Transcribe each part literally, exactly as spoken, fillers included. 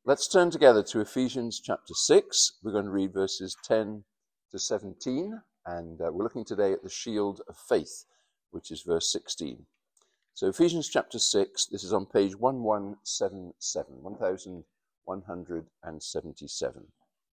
Let's turn together to Ephesians chapter six. We're going to read verses ten to seventeen, and uh, we're looking today at the shield of faith, which is verse sixteen. So Ephesians chapter six, this is on page eleven seventy-seven, eleven seventy-seven.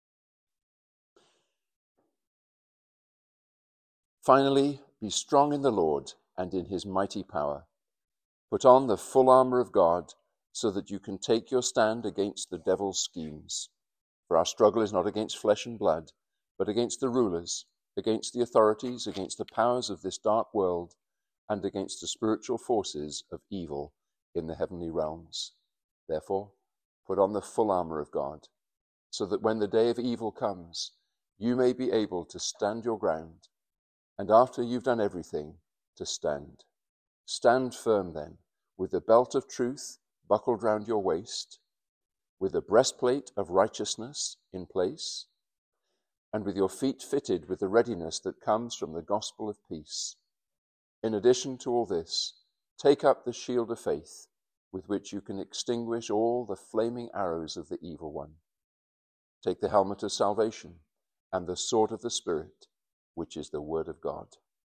Finally, be strong in the Lord and in his mighty power. Put on the full armor of God, so that you can take your stand against the devil's schemes. For our struggle is not against flesh and blood, but against the rulers, against the authorities, against the powers of this dark world, and against the spiritual forces of evil in the heavenly realms. Therefore, put on the full armor of God, so that when the day of evil comes, you may be able to stand your ground, and after you've done everything, to stand. Stand firm then, with the belt of truth buckled round your waist, with the breastplate of righteousness in place, and with your feet fitted with the readiness that comes from the gospel of peace. In addition to all this, take up the shield of faith, with which you can extinguish all the flaming arrows of the evil one. Take the helmet of salvation and the sword of the Spirit, which is the word of God.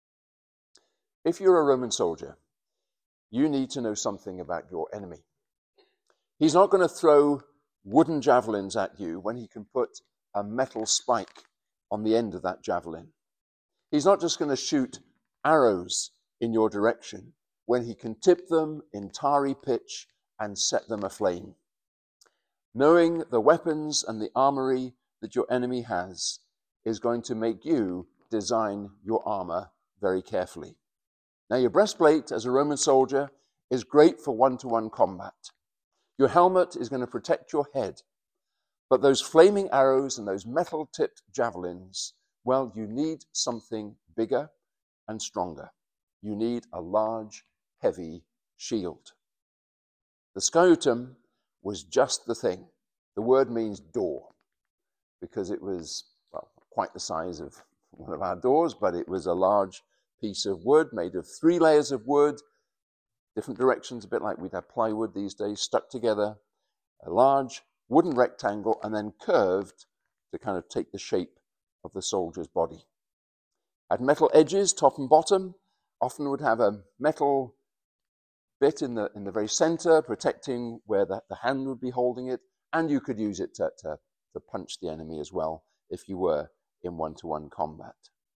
If you're a Roman soldier, you need to know something about your enemy. He's not going to throw wooden javelins at you when he can put a metal spike on the end of that javelin. He's not just going to shoot arrows in your direction when he can tip them in tarry pitch and set them aflame. Knowing the weapons and the armory that your enemy has is going to make you design your armor very carefully. Now, your breastplate as a Roman soldier is great for one-to-one combat. Your helmet is going to protect your head. But those flaming arrows and those metal-tipped javelins, well, you need something bigger and stronger. You need a large, heavy shield. The sciutum was just the thing. The word means door, because it was, well, quite the size of one of our doors, but it was a large piece of wood made of three layers of wood, different directions, a bit like we'd have plywood these days, stuck together, a large wooden rectangle, and then curved to kind of take the shape of the soldier's body. Had metal edges, top and bottom, often would have a metal bit in the in the very center, protecting where the, the hand would be holding it, and you could use it to, to, to punch the enemy as well if you were in one-to-one combat.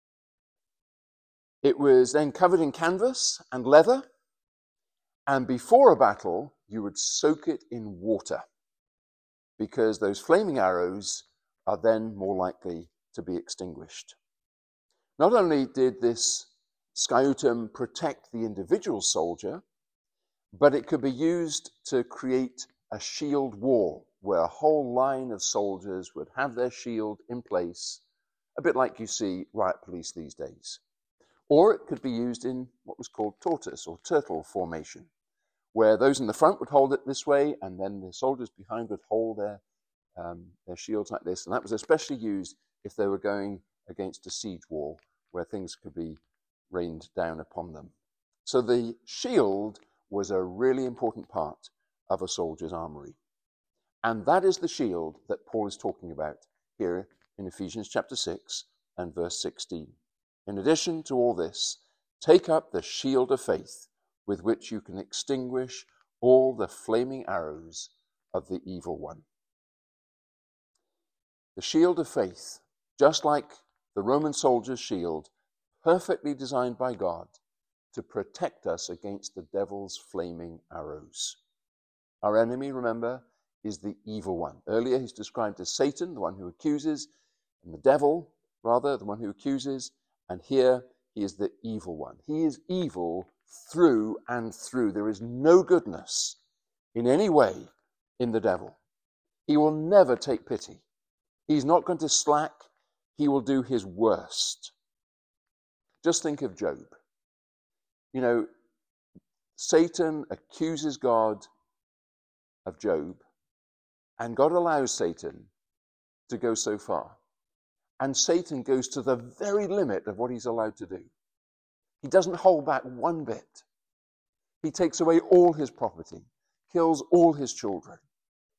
It was then covered in canvas and leather, and before a battle, you would soak it in water, because those flaming arrows are then more likely to be extinguished. Not only did this sciutum protect the individual soldier, but it could be used to create a shield wall where a whole line of soldiers would have their shield in place, a bit like you see riot police these days. Or it could be used in what was called tortoise or turtle formation, where those in the front would hold it this way, and then the soldiers behind would hold their, um, their shields like this. And that was especially used if they were going against a siege wall, where things could be rained down upon them. So the shield was a really important part of a soldier's armory. And that is the shield that Paul is talking about here in Ephesians chapter six and verse sixteen. In addition to all this, take up the shield of faith, with which you can extinguish all the flaming arrows of the evil one. The shield of faith, just like the Roman soldier's shield, perfectly designed by God to protect us against the devil's flaming arrows. Our enemy, remember, is the evil one. Earlier he's described as Satan, the one who accuses, and the devil, rather, the one who accuses, and here he is the evil one. He is evil through and through. There is no goodness in any way in the devil. He will never take pity. He's not going to slack. He will do his worst. Just think of Job. You know, Satan accuses God of Job, and God allows Satan to go so far. And Satan goes to the very limit of what he's allowed to do. He doesn't hold back one bit. He takes away all his property, kills all his children,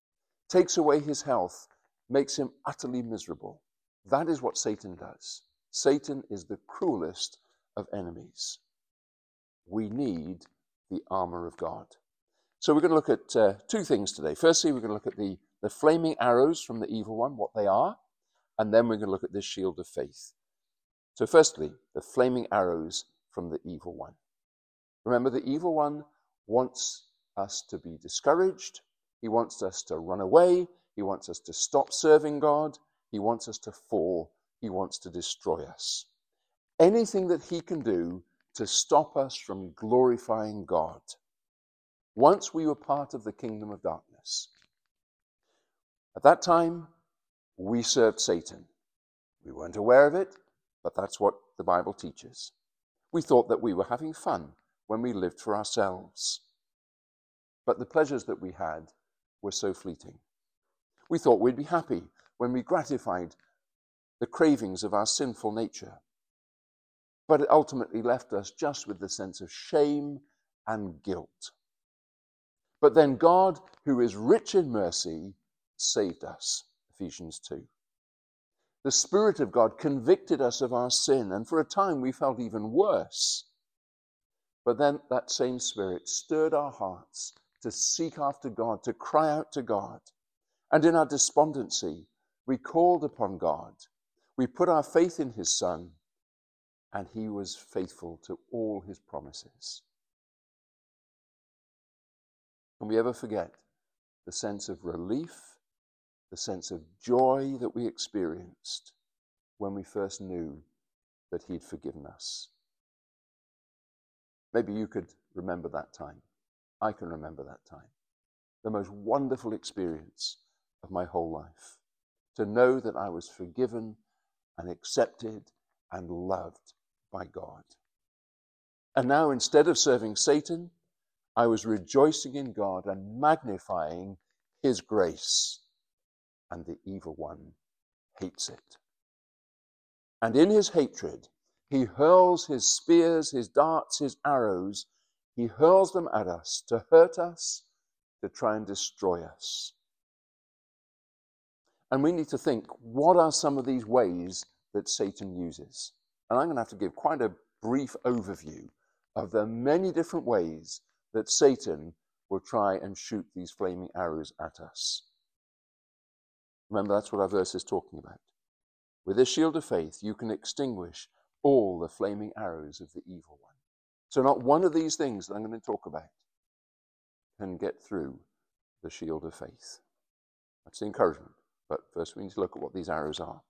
takes away his health, makes him utterly miserable. That is what Satan does. Satan is the cruelest of enemies. We need the armor of God. So we're going to look at uh, two things today. Firstly, we're going to look at the, the flaming arrows from the evil one, what they are, and then we're going to look at this shield of faith. So firstly, the flaming arrows from the evil one. Remember, the evil one wants us to be discouraged. He wants us to run away. He wants us to stop serving God. He wants us to fall. He wants to destroy us. Anything that he can do to stop us from glorifying God. Once we were part of the kingdom of darkness. At that time, we served Satan. We weren't aware of it, but that's what the Bible teaches. We thought that we were having fun when we lived for ourselves. But the pleasures that we had were so fleeting. We thought we'd be happy when we gratified the cravings of our sinful nature. But it ultimately left us just with the sense of shame and guilt. But then God, who is rich in mercy, saved us, Ephesians two. The Spirit of God convicted us of our sin, and for a time we felt even worse. But then that same Spirit stirred our hearts to seek after God, to cry out to God. And in our despondency, we called upon God. We put our faith in his Son, and he was faithful to all his promises. Can we ever forget the sense of relief, the sense of joy that we experienced when we first knew that he'd forgiven us? Maybe you could remember that time. I can remember that time. The most wonderful experience of my whole life. To know that I was forgiven and accepted and loved by God. And now, instead of serving Satan, I was rejoicing in God and magnifying his grace. And the evil one hates it. And in his hatred, he hurls his spears, his darts, his arrows. He hurls them at us to hurt us, to try and destroy us. And we need to think, what are some of these ways that Satan uses? And I'm going to have to give quite a brief overview of the many different ways that Satan will try and shoot these flaming arrows at us. Remember, that's what our verse is talking about. With this shield of faith, you can extinguish all the flaming arrows of the evil one. So not one of these things that I'm going to talk about can get through the shield of faith. That's the encouragement. But first we need to look at what these arrows are.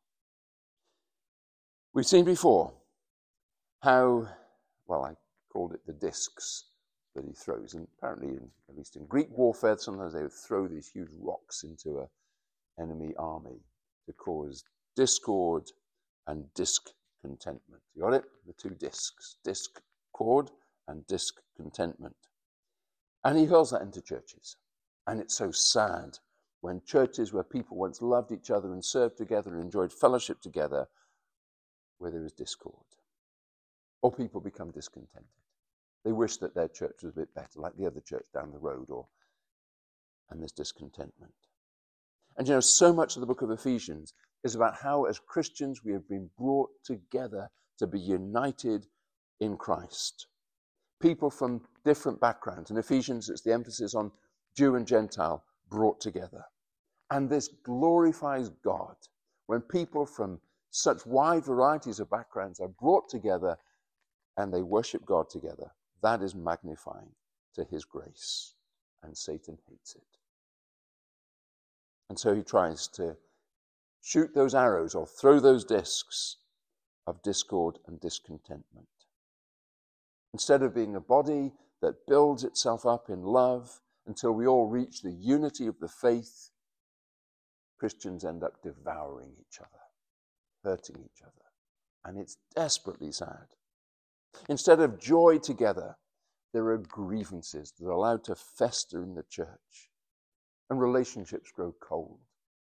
We've seen before how, well, I called it the discs that he throws. And apparently, in, at least in Greek warfare, sometimes they would throw these huge rocks into an enemy army to cause discord and discontentment. You got it? The two discs. Discord and discontentment. And he hurls that into churches. And it's so sad when churches where people once loved each other and served together and enjoyed fellowship together, where there is discord. Or people become discontented. They wish that their church was a bit better, like the other church down the road, or and there's discontentment. And you know, so much of the book of Ephesians is about how as Christians we have been brought together to be united in Christ. People from different backgrounds. In Ephesians, it's the emphasis on Jew and Gentile brought together. And this glorifies God when people from such wide varieties of backgrounds are brought together and they worship God together. That is magnifying to his grace. And Satan hates it. And so he tries to shoot those arrows or throw those discs of discord and discontentment. Instead of being a body that builds itself up in love until we all reach the unity of the faith, Christians end up devouring each other, hurting each other. And it's desperately sad. Instead of joy together, there are grievances that are allowed to fester in the church, and relationships grow cold.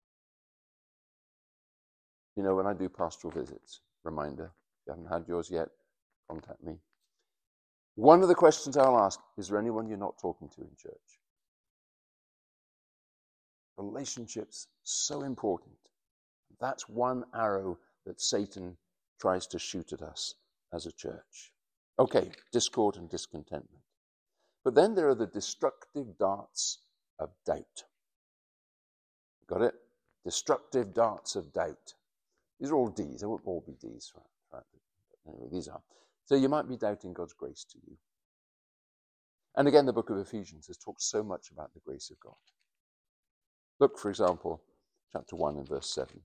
You know, when I do pastoral visits, reminder, if you haven't had yours yet, contact me. One of the questions I'll ask, is there anyone you're not talking to in church? Relationships, so important. That's one arrow that Satan tries to shoot at us as a church. Okay, discord and discontentment. But then there are the destructive darts of doubt. Got it? Destructive darts of doubt. These are all D's. They won't all be D's. Right? Right. But anyway, these are. So you might be doubting God's grace to you. And again, the book of Ephesians has talked so much about the grace of God. Look, for example, chapter one and verse seven.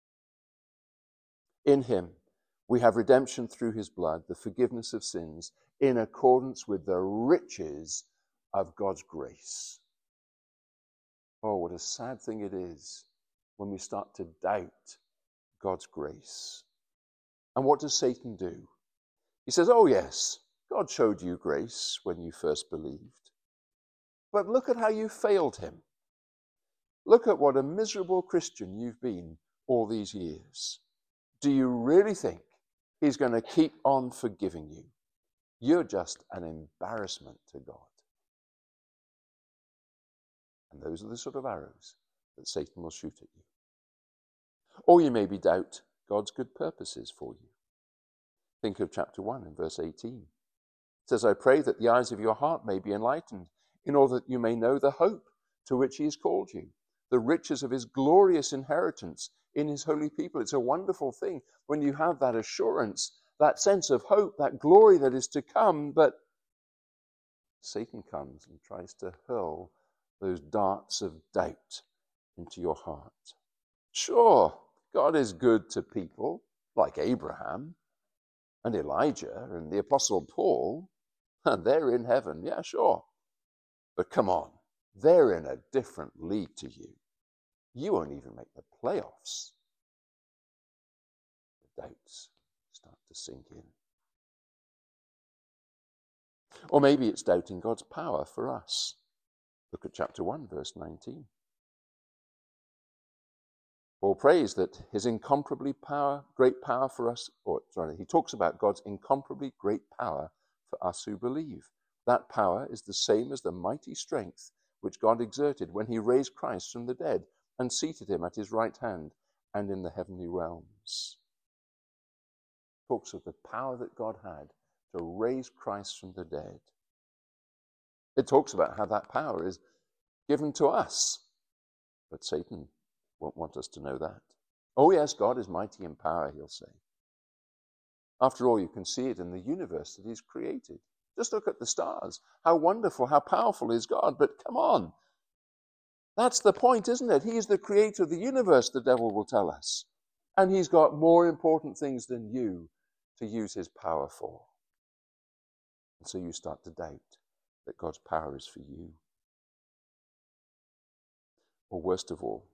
In him we have redemption through his blood, the forgiveness of sins, in accordance with the riches of God's grace. Oh, what a sad thing it is when we start to doubt God's grace. And what does Satan do? He says, oh yes, God showed you grace when you first believed. But look at how you failed him. Look at what a miserable Christian you've been all these years. Do you really think he's going to keep on forgiving you? You're just an embarrassment to God. And those are the sort of arrows that Satan will shoot at you. Or you maybe doubt God's good purposes for you. Think of chapter one and verse eighteen. It says, I pray that the eyes of your heart may be enlightened, in order that you may know the hope to which he has called you, the riches of his glorious inheritance in his holy people. It's a wonderful thing when you have that assurance, that sense of hope, that glory that is to come, but Satan comes and tries to hurl those darts of doubt into your heart. Sure, God is good to people like Abraham and Elijah and the Apostle Paul, and they're in heaven, yeah, sure. But come on, they're in a different league to you. You won't even make the playoffs. The doubts start to sink in. Or maybe it's doubting God's power for us. Look at chapter one, verse nineteen. Paul prays that his incomparably power, great power for us, or sorry, he talks about God's incomparably great power for us who believe. That power is the same as the mighty strength which God exerted when he raised Christ from the dead and seated him at his right hand and in the heavenly realms. Talks of the power that God had to raise Christ from the dead. It talks about how that power is given to us. But Satan won't want us to know that. Oh yes, God is mighty in power, he'll say. After all, you can see it in the universe that he's created. Just look at the stars. How wonderful, how powerful is God. But come on. That's the point, isn't it? He's the creator of the universe, the devil will tell us. And he's got more important things than you to use his power for. And so you start to doubt that God's power is for you. Or worst of all,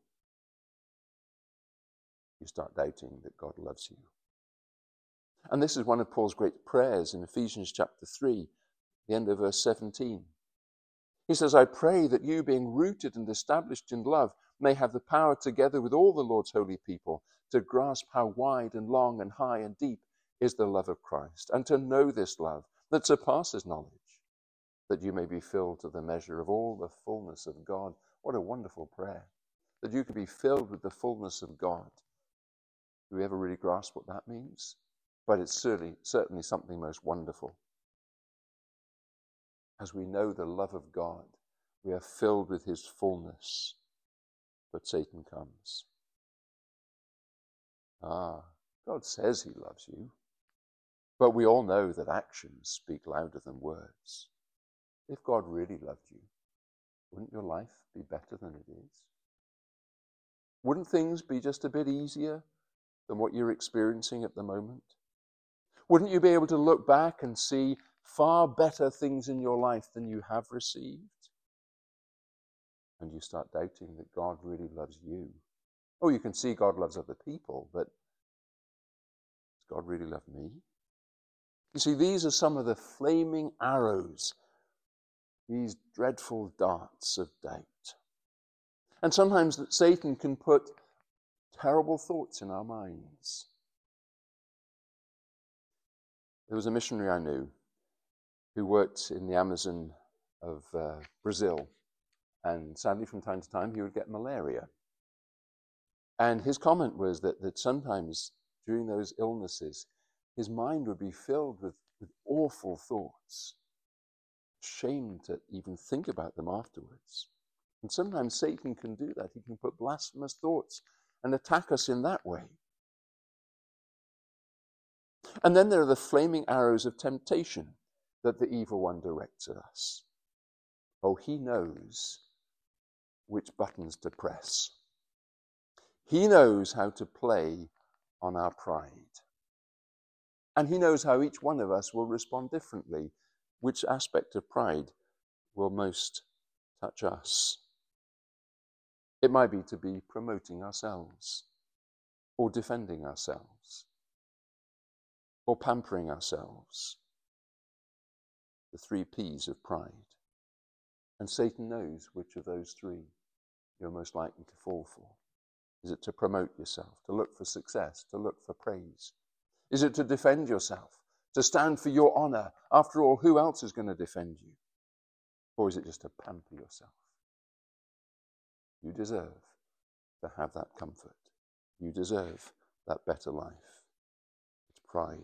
you start doubting that God loves you. And this is one of Paul's great prayers in Ephesians chapter three, the end of verse seventeen. He says, I pray that you, being rooted and established in love, may have the power together with all the Lord's holy people to grasp how wide and long and high and deep is the love of Christ, and to know this love that surpasses knowledge, that you may be filled to the measure of all the fullness of God. What a wonderful prayer, that you can be filled with the fullness of God. Do we ever really grasp what that means? But it's certainly, certainly something most wonderful. As we know the love of God, we are filled with his fullness. But Satan comes. Ah, God says he loves you. But we all know that actions speak louder than words. If God really loved you, wouldn't your life be better than it is? Wouldn't things be just a bit easier than what you're experiencing at the moment? Wouldn't you be able to look back and see far better things in your life than you have received? And you start doubting that God really loves you. Oh, you can see God loves other people, but does God really love me? You see, these are some of the flaming arrows, these dreadful darts of doubt. And sometimes that Satan can put terrible thoughts in our minds. There was a missionary I knew who worked in the Amazon of uh, Brazil. And sadly, from time to time, he would get malaria. And his comment was that, that sometimes during those illnesses, his mind would be filled with, with awful thoughts, ashamed to even think about them afterwards. And sometimes Satan can do that. He can put blasphemous thoughts and attack us in that way. And then there are the flaming arrows of temptation that the evil one directs at us. Oh, he knows which buttons to press. He knows how to play on our pride. And he knows how each one of us will respond differently, which aspect of pride will most touch us. It might be to be promoting ourselves, or defending ourselves, or pampering ourselves. The three P's of pride. And Satan knows which of those three you're most likely to fall for. Is it to promote yourself, to look for success, to look for praise? Is it to defend yourself, to stand for your honor? After all, who else is going to defend you? Or is it just to pamper yourself? You deserve to have that comfort. You deserve that better life. It's pride.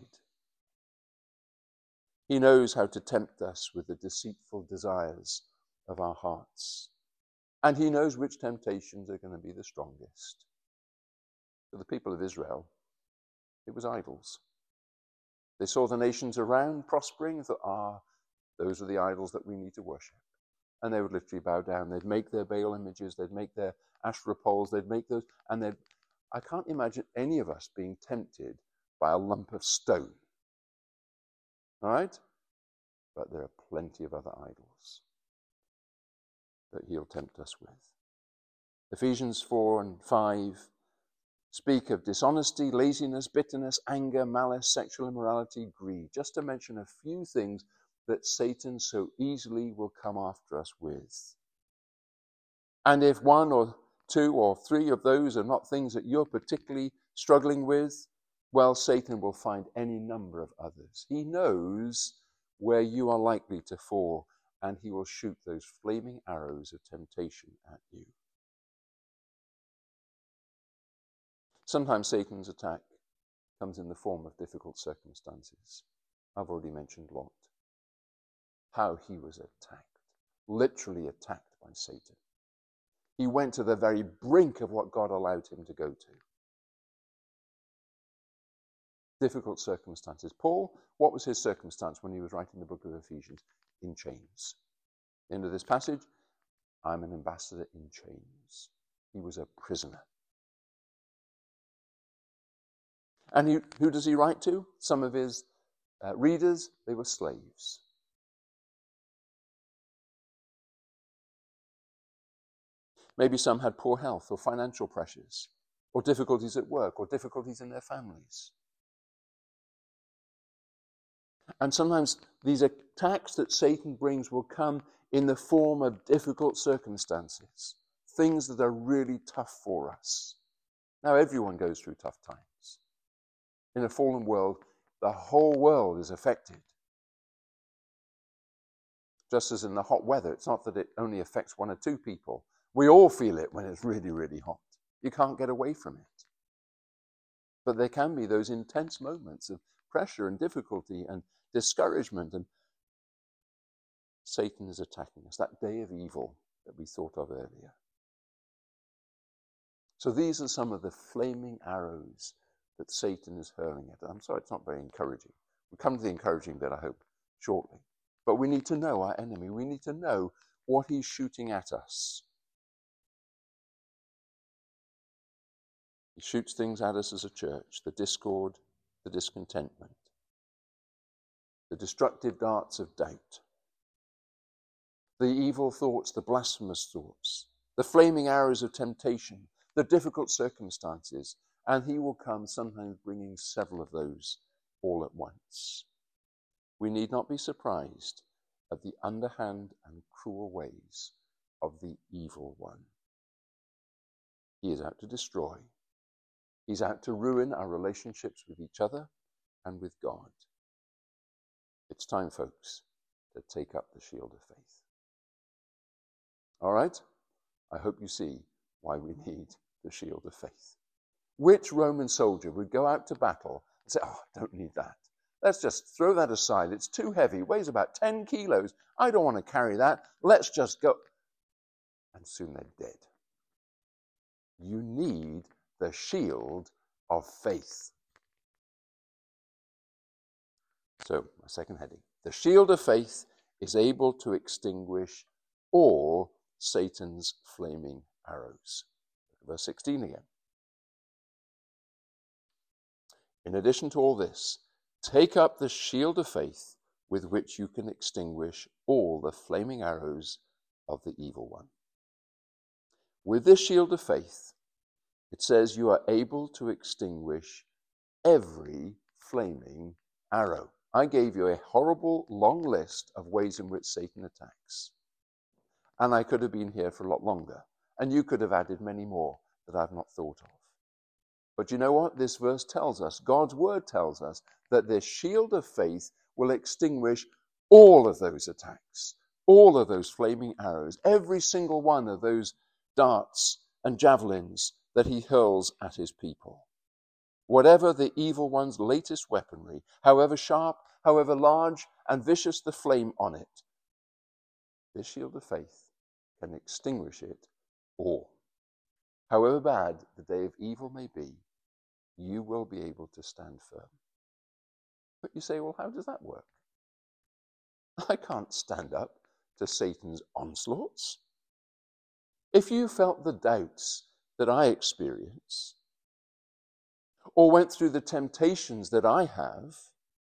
He knows how to tempt us with the deceitful desires of our hearts. And he knows which temptations are going to be the strongest. For the people of Israel, it was idols. They saw the nations around prospering and thought, ah, those are the idols that we need to worship. And they would literally bow down. They'd make their Baal images. They'd make their Asherah poles. They'd make those. And they'd, I can't imagine any of us being tempted by a lump of stone. All right? But there are plenty of other idols that he'll tempt us with. Ephesians four and five speak of dishonesty, laziness, bitterness, anger, malice, sexual immorality, greed. Just to mention a few things that Satan so easily will come after us with. And if one or two or three of those are not things that you're particularly struggling with, well, Satan will find any number of others. He knows where you are likely to fall, and he will shoot those flaming arrows of temptation at you. Sometimes Satan's attack comes in the form of difficult circumstances. I've already mentioned Lot. How he was attacked, literally attacked by Satan. He went to the very brink of what God allowed him to go to. Difficult circumstances. Paul, what was his circumstance when he was writing the book of Ephesians? In chains. End of this passage, I'm an ambassador in chains. He was a prisoner. And he, who does he write to? Some of his uh, readers, they were slaves. Maybe some had poor health or financial pressures, or difficulties at work, or difficulties in their families. And sometimes these attacks that Satan brings will come in the form of difficult circumstances, things that are really tough for us. Now, everyone goes through tough times. In a fallen world, the whole world is affected. Just as in the hot weather, it's not that it only affects one or two people. We all feel it when it's really, really hot. You can't get away from it. But there can be those intense moments of pressure and difficulty and discouragement, and Satan is attacking us, that day of evil that we thought of earlier. So these are some of the flaming arrows that Satan is hurling at us. I'm sorry, it's not very encouraging. We'll come to the encouraging bit, I hope, shortly. But we need to know our enemy. We need to know what he's shooting at us. He shoots things at us as a church, the discord, the discontentment, the destructive darts of doubt, the evil thoughts, the blasphemous thoughts, the flaming arrows of temptation, the difficult circumstances, and he will come sometimes bringing several of those all at once. We need not be surprised at the underhand and cruel ways of the evil one. He is out to destroy. He's out to ruin our relationships with each other and with God. It's time, folks, to take up the shield of faith. All right? I hope you see why we need the shield of faith. Which Roman soldier would go out to battle and say, oh, I don't need that. Let's just throw that aside. It's too heavy. It weighs about ten kilos. I don't want to carry that. Let's just go. And soon they're dead. You need the shield of faith. So, my second heading. The shield of faith is able to extinguish all Satan's flaming arrows. Verse sixteen again. In addition to all this, take up the shield of faith with which you can extinguish all the flaming arrows of the evil one. With this shield of faith, it says you are able to extinguish every flaming arrow. I gave you a horrible long list of ways in which Satan attacks. And I could have been here for a lot longer. And you could have added many more that I've not thought of. But you know what? This verse tells us, God's word tells us, that this shield of faith will extinguish all of those attacks, all of those flaming arrows, every single one of those darts and javelins that he hurls at his people. Whatever the evil one's latest weaponry, however sharp, however large and vicious the flame on it, this shield of faith can extinguish it all. However bad the day of evil may be, you will be able to stand firm. But you say, well, how does that work? I can't stand up to Satan's onslaughts. If you felt the doubts that I experience, or went through the temptations that I have,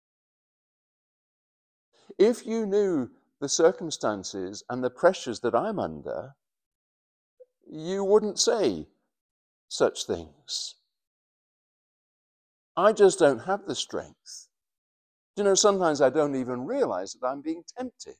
if you knew the circumstances and the pressures that I'm under, you wouldn't say such things. I just don't have the strength. You know, sometimes I don't even realize that I'm being tempted.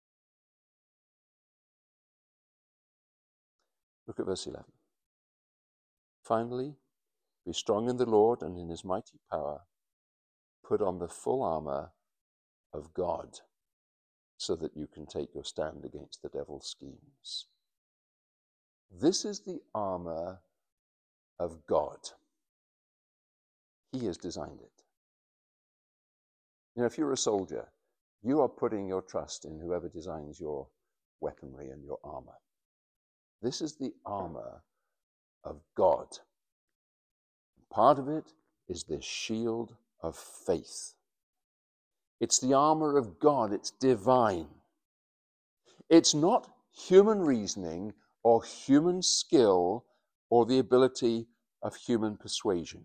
Look at verse eleven. Finally, be strong in the Lord and in his mighty power. Put on the full armor of God so that you can take your stand against the devil's schemes. This is the armor of God. He has designed it. You know, if you're a soldier, you are putting your trust in whoever designs your weaponry and your armor. This is the armor of God. Part of it is this shield of faith. It's the armor of God. It's divine. It's not human reasoning or human skill or the ability of human persuasion.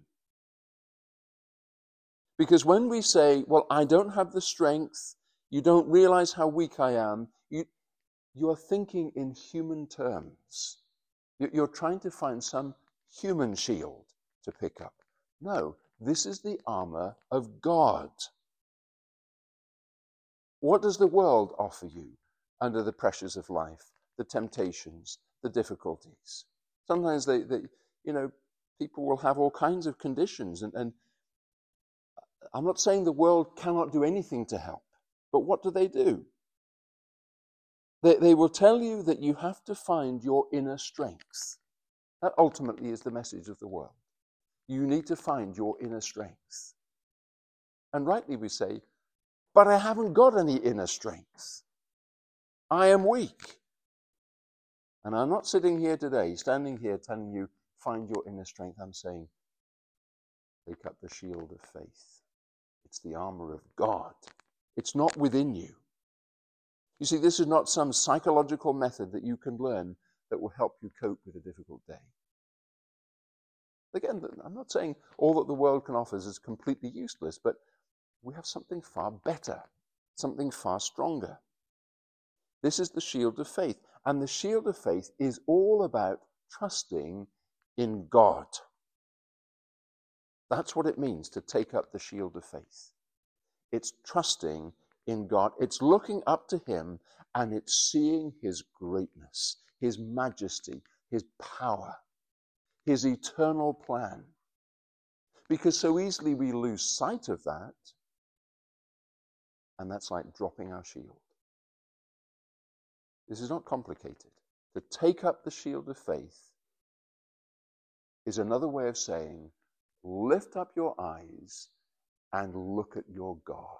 Because when we say, well, I don't have the strength, you don't realize how weak I am, you, you are thinking in human terms. You're trying to find some human shield to pick up. No, this is the armor of God. What does the world offer you under the pressures of life, the temptations, the difficulties? Sometimes they, they you know, people will have all kinds of conditions, and, and I'm not saying the world cannot do anything to help, but what do they do? They, they will tell you that you have to find your inner strength. That ultimately is the message of the world. You need to find your inner strength. And rightly we say, but I haven't got any inner strength. I am weak. And I'm not sitting here today, standing here telling you, find your inner strength. I'm saying, take up the shield of faith. It's the armor of God. It's not within you. You see, this is not some psychological method that you can learn that will help you cope with a difficult day. Again, I'm not saying all that the world can offer is completely useless, but we have something far better, something far stronger. This is the shield of faith. And the shield of faith is all about trusting in God. That's what it means to take up the shield of faith. It's trusting in God. It's looking up to him, and it's seeing his greatness, his majesty, his power, his eternal plan. Because so easily we lose sight of that, and that's like dropping our shield. This is not complicated. To take up the shield of faith is another way of saying, lift up your eyes and look at your God.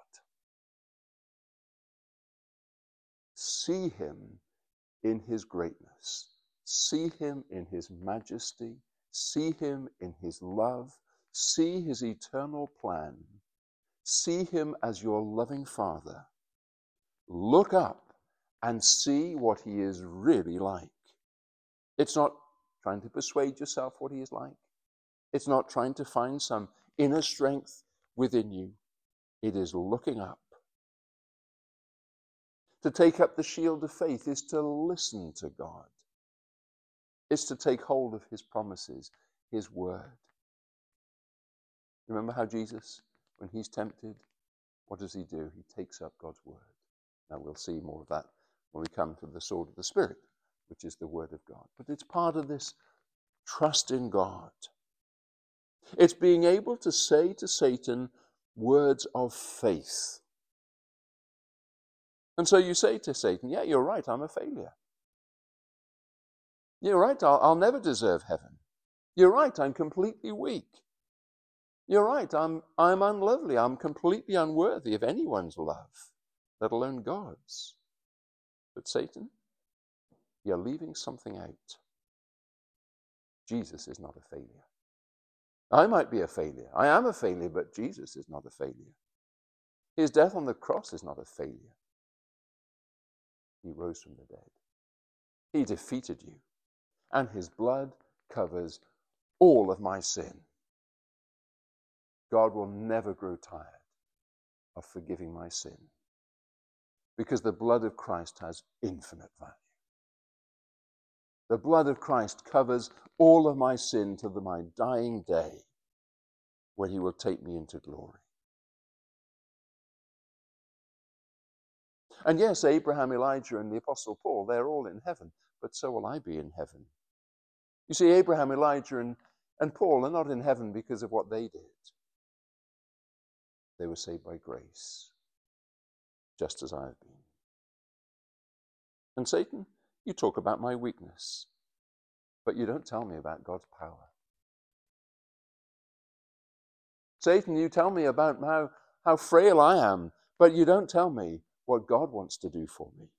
See him in his greatness. See him in his majesty. See him in his love. See his eternal plan. See him as your loving Father. Look up and see what he is really like. It's not trying to persuade yourself what he is like. It's not trying to find some inner strength within you. It is looking up. To take up the shield of faith is to listen to God. It's to take hold of his promises, his word. Remember how Jesus, when he's tempted, what does he do? He takes up God's word. Now we'll see more of that when we come to the sword of the Spirit, which is the word of God. But it's part of this trust in God. It's being able to say to Satan words of faith. And so you say to Satan, yeah, you're right, I'm a failure. You're right, I'll, I'll never deserve heaven. You're right, I'm completely weak. You're right, I'm, I'm unlovely. I'm completely unworthy of anyone's love, let alone God's. But Satan, you're leaving something out. Jesus is not a failure. I might be a failure. I am a failure, but Jesus is not a failure. His death on the cross is not a failure. He rose from the dead. He defeated you. And his blood covers all of my sin. God will never grow tired of forgiving my sin, because the blood of Christ has infinite value. The blood of Christ covers all of my sin to the, my dying day, when he will take me into glory. And yes, Abraham, Elijah, and the Apostle Paul, they're all in heaven, but so will I be in heaven. You see, Abraham, Elijah, and, and Paul are not in heaven because of what they did. They were saved by grace, just as I have been. And Satan, you talk about my weakness, but you don't tell me about God's power. Satan, you tell me about how, how frail I am, but you don't tell me what God wants to do for me.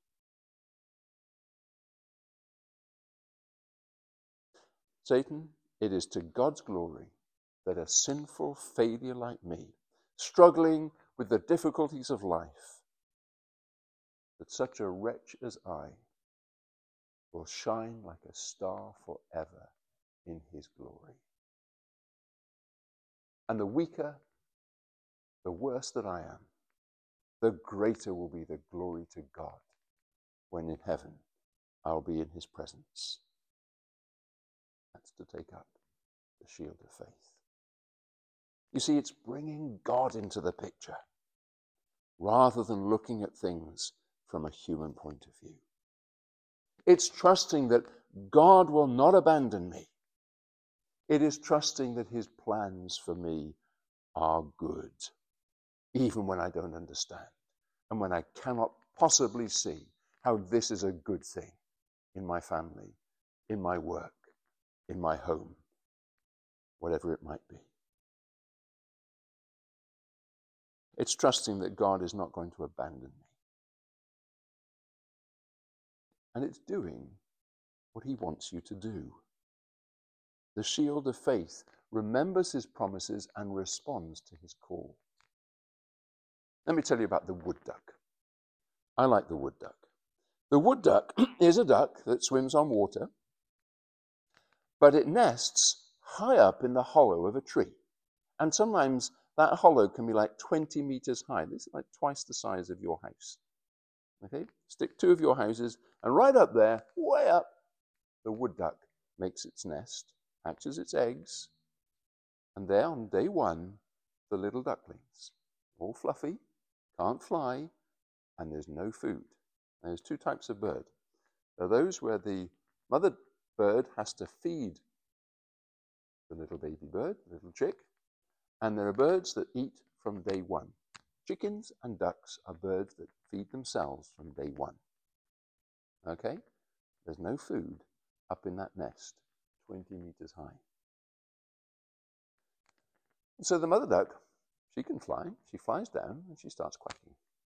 Satan, it is to God's glory that a sinful failure like me, struggling with the difficulties of life, that such a wretch as I will shine like a star forever in his glory. And the weaker, the worse that I am, the greater will be the glory to God when in heaven I'll be in his presence. That's to take up the shield of faith. You see, it's bringing God into the picture rather than looking at things from a human point of view. It's trusting that God will not abandon me. It is trusting that his plans for me are good, even when I don't understand and when I cannot possibly see how this is a good thing in my family, in my work, in my home, whatever it might be. It's trusting that God is not going to abandon me. And it's doing what he wants you to do. The shield of faith remembers his promises and responds to his call. Let me tell you about the wood duck. I like the wood duck. The wood duck is a duck that swims on water, but it nests high up in the hollow of a tree. And sometimes that hollow can be like twenty meters high. This is like twice the size of your house. Okay? Stick two of your houses, and right up there, way up, the wood duck makes its nest, hatches its eggs, and there on day one, the little ducklings, all fluffy, can't fly, and there's no food. And there's two types of bird. There are those where the mother bird has to feed the little baby bird, the little chick, and there are birds that eat from day one. Chickens and ducks are birds that feed themselves from day one. Okay? There's no food up in that nest, twenty meters high. And so the mother duck, she can fly. She flies down and she starts quacking.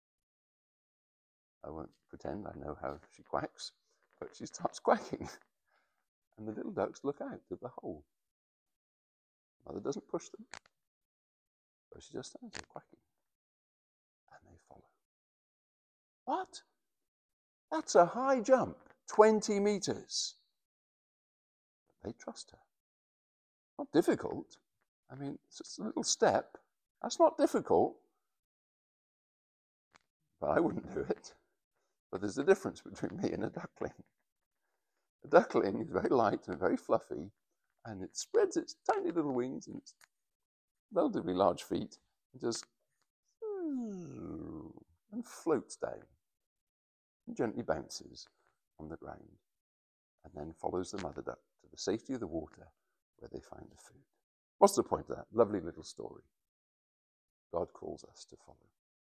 I won't pretend I know how she quacks, but she starts quacking. And the little ducks look out at the hole. Mother doesn't push them, but she just stands there quacking. And they follow. What? That's a high jump, twenty meters. They trust her. Not difficult. I mean, it's just a little step. That's not difficult. But I wouldn't do it. But there's a difference between me and a duckling. A duckling is very light and very fluffy, and it spreads its tiny little wings and its relatively large feet and just and floats down and gently bounces on the ground and then follows the mother duck to the safety of the water where they find the food. What's the point of that? Lovely little story. God calls us to follow.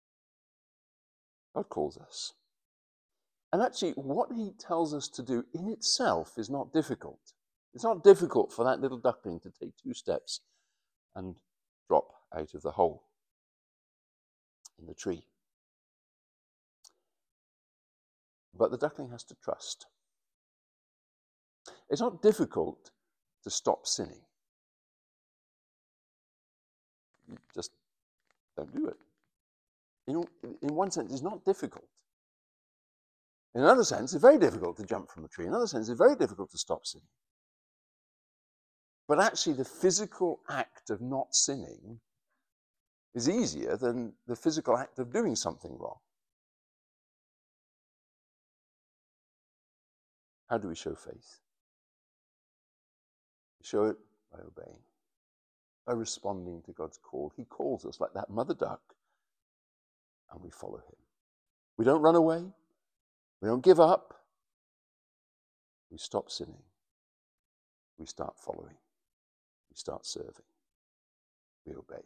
God calls us. And actually, what he tells us to do in itself is not difficult. It's not difficult for that little duckling to take two steps and drop out of the hole in the tree. But the duckling has to trust. It's not difficult to stop sinning. You just don't do it. You know, in one sense, it's not difficult. In another sense, it's very difficult to jump from a tree. In another sense, it's very difficult to stop sinning. But actually, the physical act of not sinning is easier than the physical act of doing something wrong. How do we show faith? We show it by obeying, by responding to God's call. He calls us like that mother duck, and we follow him. We don't run away. We don't give up. We stop sinning. We start following. We start serving. We obey.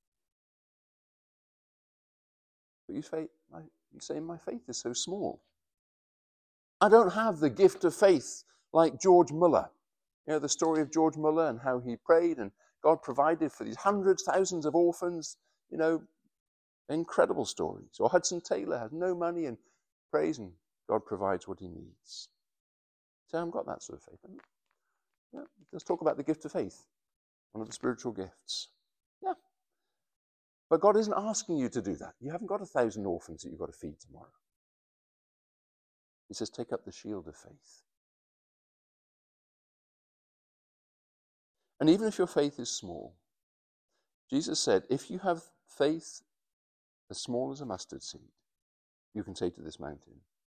But you say, you say, my faith is so small. I don't have the gift of faith like George Muller. You know, the story of George Muller and how he prayed and God provided for these hundreds, thousands of orphans. You know, incredible stories. Or Hudson Taylor has no money and prays and God provides what he needs. So I haven't got that sort of faith. Yeah, let's talk about the gift of faith, one of the spiritual gifts. Yeah. But God isn't asking you to do that. You haven't got a thousand orphans that you've got to feed tomorrow. He says, take up the shield of faith. And even if your faith is small, Jesus said, if you have faith as small as a mustard seed, you can say to this mountain,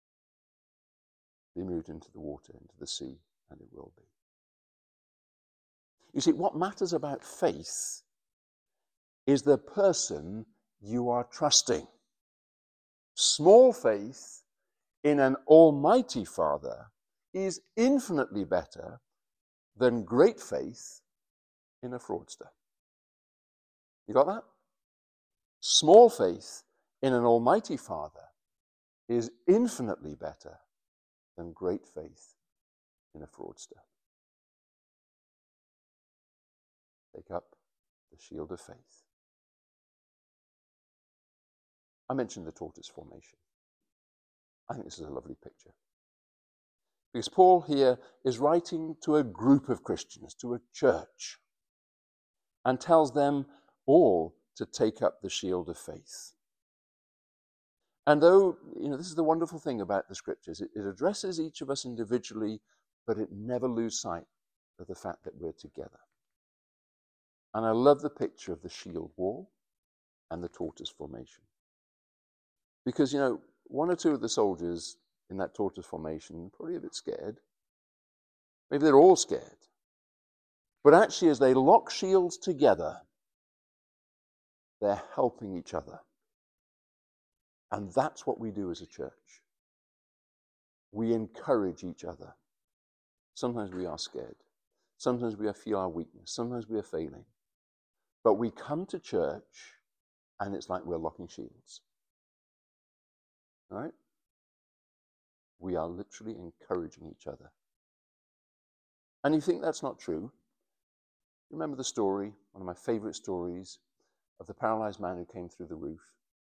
be moved into the water, into the sea, and it will be. You see, what matters about faith is the person you are trusting. Small faith in an almighty Father is infinitely better than great faith in a fraudster. You got that? Small faith in an almighty Father is infinitely better than great faith in a fraudster. Take up the shield of faith. I mentioned the tortoise formation. I think this is a lovely picture. Because Paul here is writing to a group of Christians, to a church, and tells them all to take up the shield of faith. And though, you know, this is the wonderful thing about the scriptures, it, it addresses each of us individually, but it never loses sight of the fact that we're together. And I love the picture of the shield wall and the tortoise formation. Because, you know, one or two of the soldiers in that tortoise formation are probably a bit scared. Maybe they're all scared. But actually, as they lock shields together, they're helping each other. And that's what we do as a church. We encourage each other. Sometimes we are scared. Sometimes we feel our weakness. Sometimes we are failing. But we come to church and it's like we're locking shields. All right? We are literally encouraging each other. And you think that's not true? Remember the story, one of my favorite stories, of the paralyzed man who came through the roof?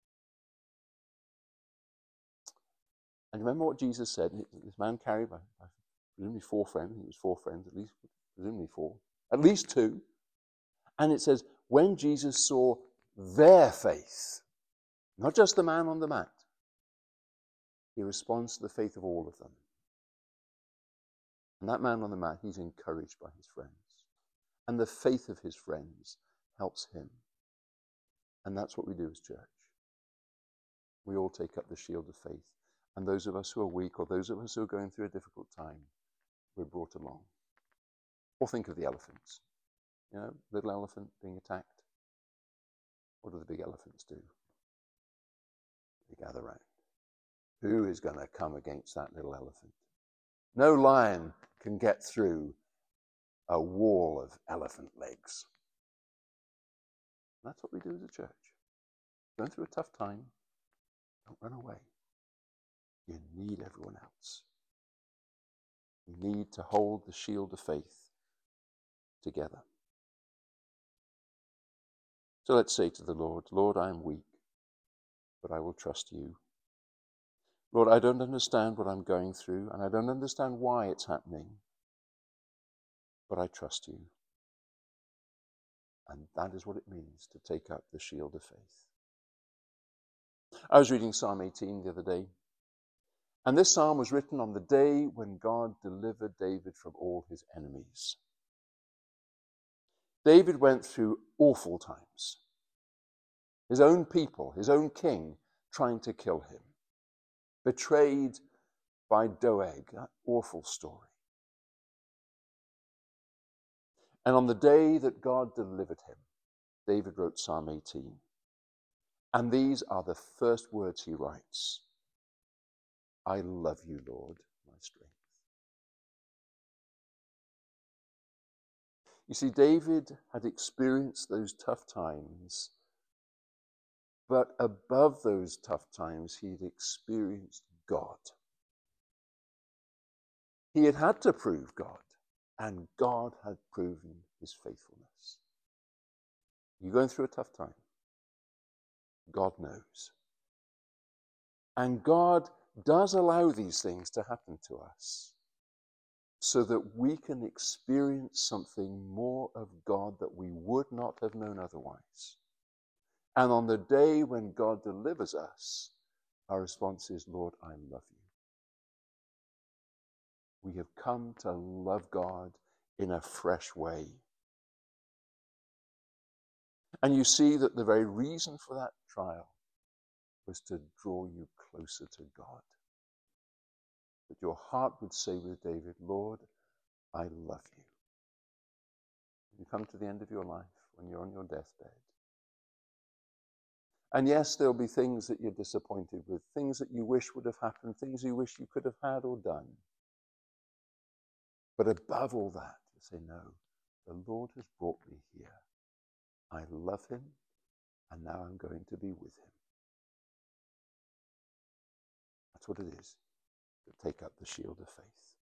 And remember what Jesus said? This man carried by, by presumably four friends. It was four friends, at least, presumably four. At least two. And it says, when Jesus saw their faith, not just the man on the mat, he responds to the faith of all of them. And that man on the mat, he's encouraged by his friends. And the faith of his friends helps him. And that's what we do as church. We all take up the shield of faith. And those of us who are weak, or those of us who are going through a difficult time, we're brought along. Or think of the elephants. You know, little elephant being attacked. What do the big elephants do? They gather round. Who is going to come against that little elephant? No lion can get through a wall of elephant legs. That's what we do as a church. Going through a tough time, don't run away. You need everyone else. You need to hold the shield of faith together. So let's say to the Lord, Lord, I am weak, but I will trust you. Lord, I don't understand what I'm going through, and I don't understand why it's happening, but I trust you. And that is what it means to take up the shield of faith. I was reading Psalm eighteen the other day, and this psalm was written on the day when God delivered David from all his enemies. David went through awful times. His own people, his own king, trying to kill him. Betrayed by Doeg, that awful story. And on the day that God delivered him, David wrote Psalm eighteen. And these are the first words he writes. I love you, Lord, my strength. You see, David had experienced those tough times, but above those tough times, he'd experienced God. He had had to prove God, and God had proven his faithfulness. You're going through a tough time. God knows. And God does allow these things to happen to us so that we can experience something more of God that we would not have known otherwise. And on the day when God delivers us, our response is, Lord, I love you. We have come to love God in a fresh way. And you see that the very reason for that trial was to draw you closer to God. That your heart would say with David, Lord, I love you. You come to the end of your life when you're on your deathbed. And yes, there'll be things that you're disappointed with, things that you wish would have happened, things you wish you could have had or done. But above all that, you say, no, the Lord has brought me here. I love him, and now I'm going to be with him. That's what it is to take up the shield of faith.